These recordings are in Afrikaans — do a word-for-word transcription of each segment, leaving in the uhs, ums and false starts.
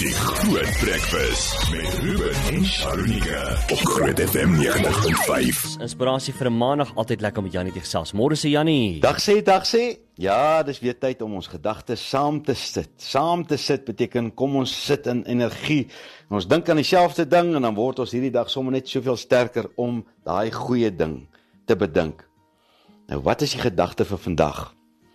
Die Groot Breakfast met Ruben en Sharonika op Groot F M negentig punt vyf. Inspirasie vir 'n maandag, altyd lekker om met Jannie te gesels. Môre se Jannie. Dag sê, dag sê. Ja, dis weer tyd om ons gedagtes saam te sit. Saam te sit beteken kom ons sit in energie. En ons dink aan dieselfde ding en dan word ons hierdie dag sommer net soveel sterker om daai goeie ding te bedink. Nou, wat is die gedagte vir vandag?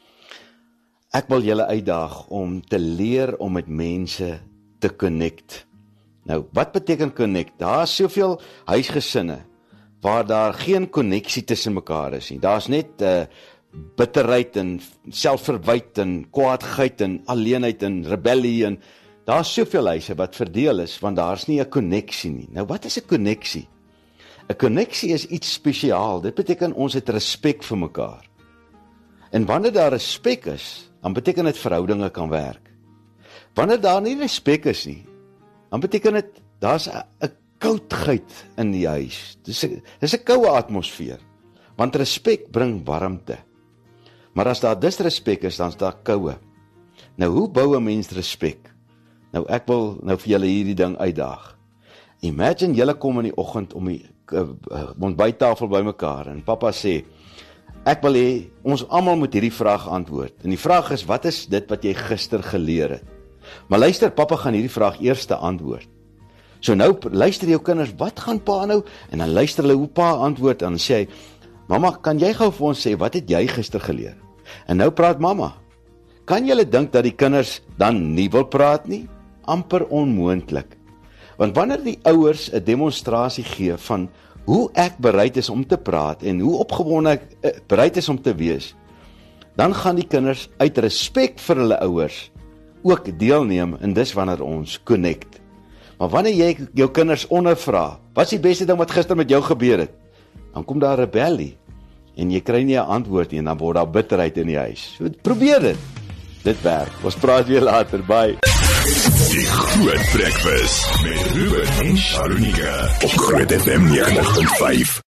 Ek wil julle uitdaag om te leer om met mense te connect. Nou, wat beteken connect? Daar is soveel huisgesinne waar daar geen connectie tussen mekaar is nie. Daar's net uh, bitterheid en selfverwyd en kwaadheid en alleenheid en rebellie en daar's soveel huise wat verdeel is want daar's nie 'n connectie nie. Nou, wat is 'n connectie? 'n Connectie is iets spesiaal. Dit beteken ons het respek vir mekaar. En wanneer daar respek is, dan beteken dit verhoudinge kan werk. Wanneer daar nie respek is nie, dan beteken dit daar's 'n koudheid in die huis. Dis 'n dis 'n koue atmosfeer. Want respek bring warmte. Maar as daar disrespek is, dan is daar koue. Nou, hoe bou 'n mens respek? Nou, ek wil nou vir julle hierdie ding uitdaag. Imagine julle kom in die oggend om die uh, uh, ontbyttafel bymekaar en pappa sê, ek wil hê ons almal moet hierdie vraag antwoord. En die vraag is, wat is dit wat jy gister geleer het? Maar luister, pappa gaan hierdie vraag eerste antwoord. So nou luister jou kinders, wat gaan pa nou? En dan luister hulle hoe pa antwoord en dan sê hy, mamma, kan jy gou vir ons sê, wat het jy gister geleer? En nou praat mamma. Kan julle dink dat die kinders dan nie wil praat nie? Amper onmoontlik. Want wanneer die ouers 'n demonstrasie gee van hoe ek bereid is om te praat en hoe opgewonde ek uh, bereid is om te wees, dan gaan die kinders uit respek vir hulle ouers ook deelneem en dis wanneer ons connect. Maar wanneer jy jou kinders ondervra, wat is die beste ding wat gister met jou gebeur het? Dan kom daar rebellie en jy kry nie 'n antwoord nie en dan word daar bitterheid in die huis. So, probeer dit. Dit werk. Ons praat weer later. Bye. Die Groot Breakfast met Ruben en Sharonika op Groot F M negentig punt vyf.